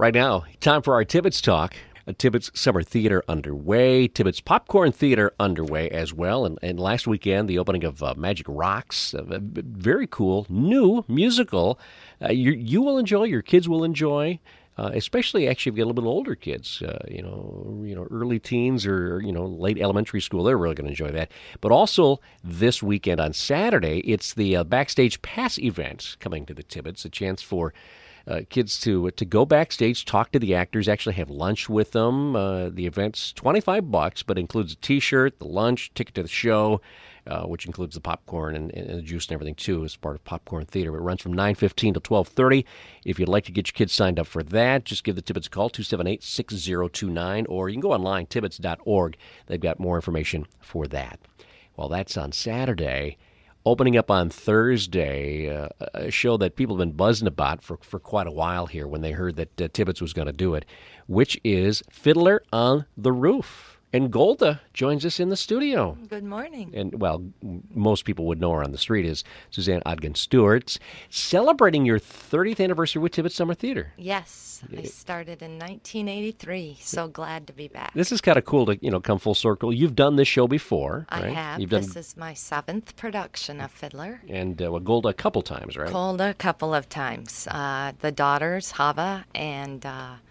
Right now, time for our Tibbetts Talk. Tibbetts Summer Theater underway. Tibbetts Popcorn Theater underway as well. And last weekend, the opening of Magic Rocks, a very cool new musical. You will enjoy, your kids will enjoy. Especially, actually, if you get a little bit older kids, early teens or late elementary school, they're really going to enjoy that. But also this weekend on Saturday, it's the Backstage Pass event coming to the Tibbetts, a chance for kids to go backstage, talk to the actors, actually have lunch with them. The event's $25, but includes a T-shirt, the lunch, ticket to the show, which includes the popcorn and the juice and everything too, as part of Popcorn Theater. It runs from 9:15 to 12:30. If you'd like to get your kids signed up for that, just give the Tibbetts a call, 278-6029, or you can go online, tibbetts.org. They've got more information for that. Well, that's on Saturday. Opening up on Thursday, a show that people have been buzzing about for quite a while here when they heard that Tibbetts was going to do it, which is Fiddler on the Roof. And Golda joins us in the studio. Good morning. And, well, most people would know her on the street as Suzanne Ogden-Stewart, celebrating your 30th anniversary with Tibbetts Summer Theater. Yes, I started in 1983. So glad to be back. This is kind of cool to come full circle. You've done this show before, I right? have. This is my 7th production of Fiddler. And Golda a couple times, right? Golda a couple of times. The daughters, Hava and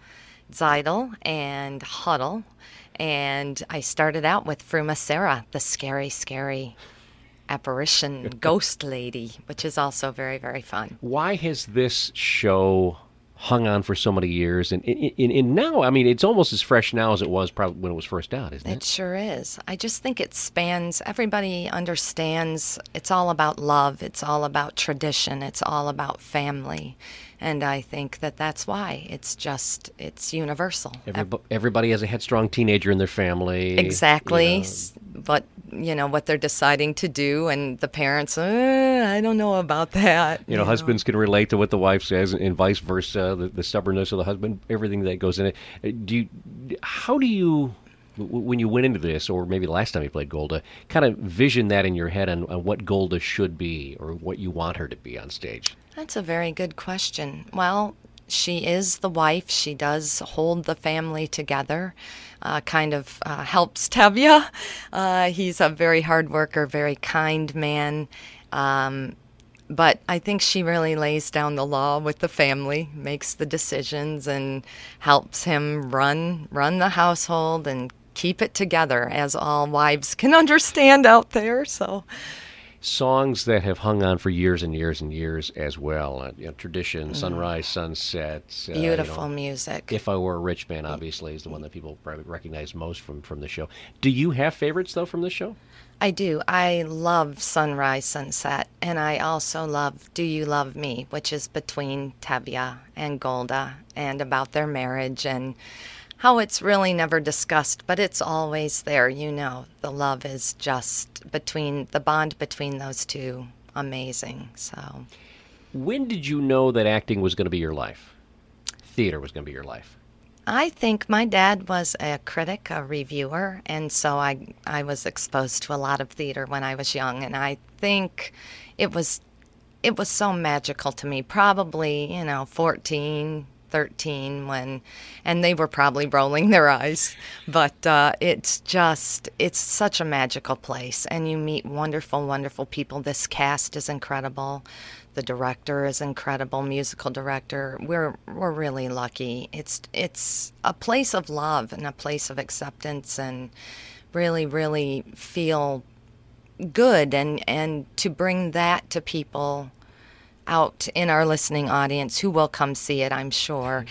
Zeidel and Huddle. And I started out with Fruma Sarah, the scary, scary apparition ghost lady, which is also very, very fun. Why has this show hung on for so many years? And now, I mean, it's almost as fresh now as it was probably when it was first out, isn't it? It sure is. I just think it spans, everybody understands it's all about love. It's all about tradition. It's all about family. And I think that's why it's universal. Everybody has a headstrong teenager in their family. Exactly. But, what they're deciding to do, and the parents, I don't know about that. Husbands can relate to what the wife says, and vice versa, the stubbornness of the husband, everything that goes in it. How do you, when you went into this, or maybe the last time you played Golda, kind of vision that in your head on what Golda should be, or what you want her to be on stage? That's a very good question. Well, she is the wife. She does hold the family together, helps Tevye. He's a very hard worker, very kind man. But I think she really lays down the law with the family, makes the decisions, and helps him run the household and keep it together, as all wives can understand out there. So. Songs that have hung on for years and years and years as well. Tradition, Sunrise, Sunset. Beautiful music. If I Were a Rich Man, obviously, is the one that people probably recognize most from the show. Do you have favorites, though, from the show? I do. I love Sunrise, Sunset, and I also love Do You Love Me, which is between Tevye and Golda, and about their marriage and how it's really never discussed, but it's always there. The love is just the bond between those two, amazing. So, when did you know that acting was going to be your life? Theater was going to be your life? I think my dad was a critic, a reviewer, and so I was exposed to a lot of theater when I was young, and I think it was so magical to me, probably, 14, 13 and they were probably rolling their eyes, but it's such a magical place, and you meet wonderful, wonderful people. This cast is incredible. The director is incredible, musical director. We're really lucky. It's a place of love and a place of acceptance, and really, really feel good, and to bring that to people out in our listening audience who will come see it, I'm sure.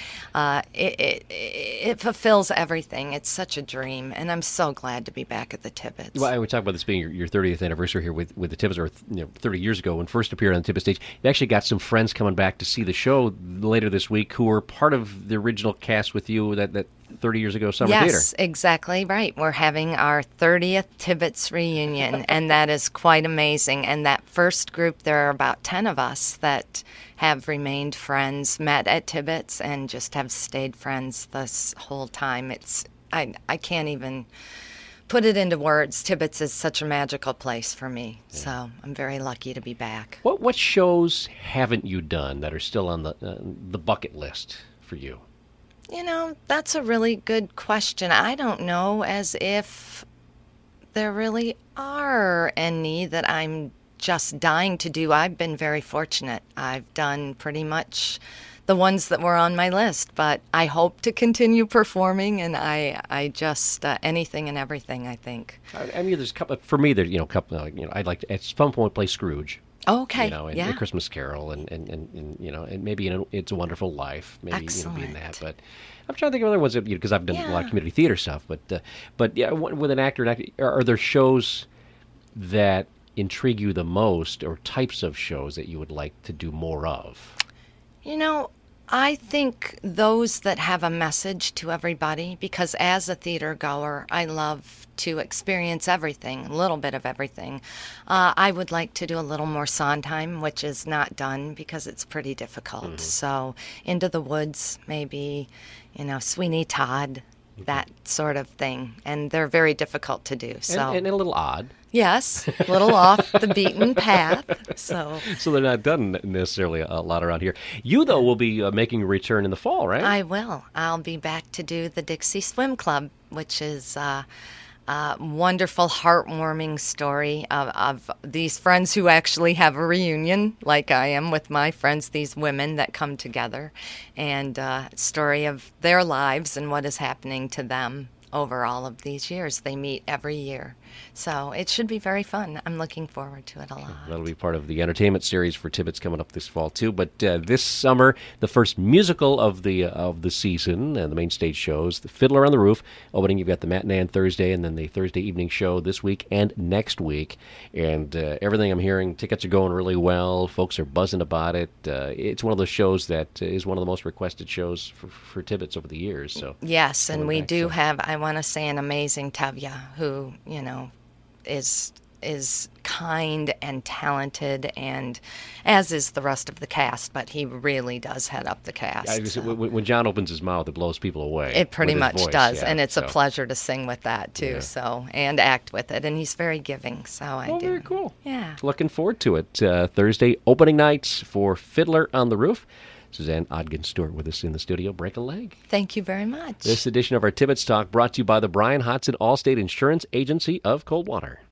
It fulfills everything. It's such a dream, and I'm so glad to be back at the Tibbetts. Well, I would talk about this being your 30th anniversary here with the Tibbetts, or 30 years ago when first appeared on the Tibbetts stage. You actually got some friends coming back to see the show later this week who were part of the original cast with you that 30 years ago Summer Theater. Yes, exactly right. We're having our 30th Tibbetts reunion, and that is quite amazing. And that first group, there are about 10 of us that have remained friends, met at Tibbetts, and just have stayed friends this whole time. I can't even put it into words. Tibbetts is such a magical place for me, so I'm very lucky to be back. What shows haven't you done that are still on the bucket list for you? That's a really good question. I don't know as if there really are any that I'm just dying to do. I've been very fortunate. I've done pretty much the ones that were on my list, but I hope to continue performing, and I just anything and everything, I think. I mean, there's a couple for me. There's a couple. I'd like to at some point play Scrooge. Okay. And yeah. A Christmas Carol, and and maybe It's a Wonderful Life, maybe Excellent. Being that. But I'm trying to think of other ones that because I've done a lot of community theater stuff. But yeah, with an actor, are there shows that intrigue you the most, or types of shows that you would like to do more of? I think those that have a message to everybody, because as a theater goer, I love to experience everything, a little bit of everything. I would like to do a little more Sondheim, which is not done because it's pretty difficult. So Into the Woods, maybe, Sweeney Todd, that sort of thing. And they're very difficult to do. So And a little odd. Yes, a little off the beaten path. So they're not done necessarily a lot around here. You, though, will be making a return in the fall, right? I will. I'll be back to do the Dixie Swim Club, which is a wonderful, heartwarming story of these friends who actually have a reunion, like I am with my friends, these women that come together, and story of their lives and what is happening to them over all of these years. They meet every year. So it should be very fun. I'm looking forward to it a lot. That'll be part of the entertainment series for Tibbetts coming up this fall, too. But this summer, the first musical of the season, and the main stage shows, The Fiddler on the Roof. Opening, you've got the matinee on Thursday, and then the Thursday evening show this week and next week. And everything I'm hearing, tickets are going really well. Folks are buzzing about it. It's one of those shows that is one of the most requested shows for Tibbetts over the years. So yes, and we do have, I want to say, an amazing Tevye who, is kind and talented, and as is the rest of the cast, but he really does head up the cast. When John opens his mouth, it blows people away. It pretty much voice, does, and it's a pleasure to sing with that, too, Yeah. And act with it, and he's very giving, so I do. Very cool. Yeah. Looking forward to it. Thursday opening nights for Fiddler on the Roof. Suzanne Ogden-Stewart with us in the studio. Break a leg. Thank you very much. This edition of our Tibbetts Talk brought to you by the Brian Hodson Allstate Insurance Agency of Coldwater.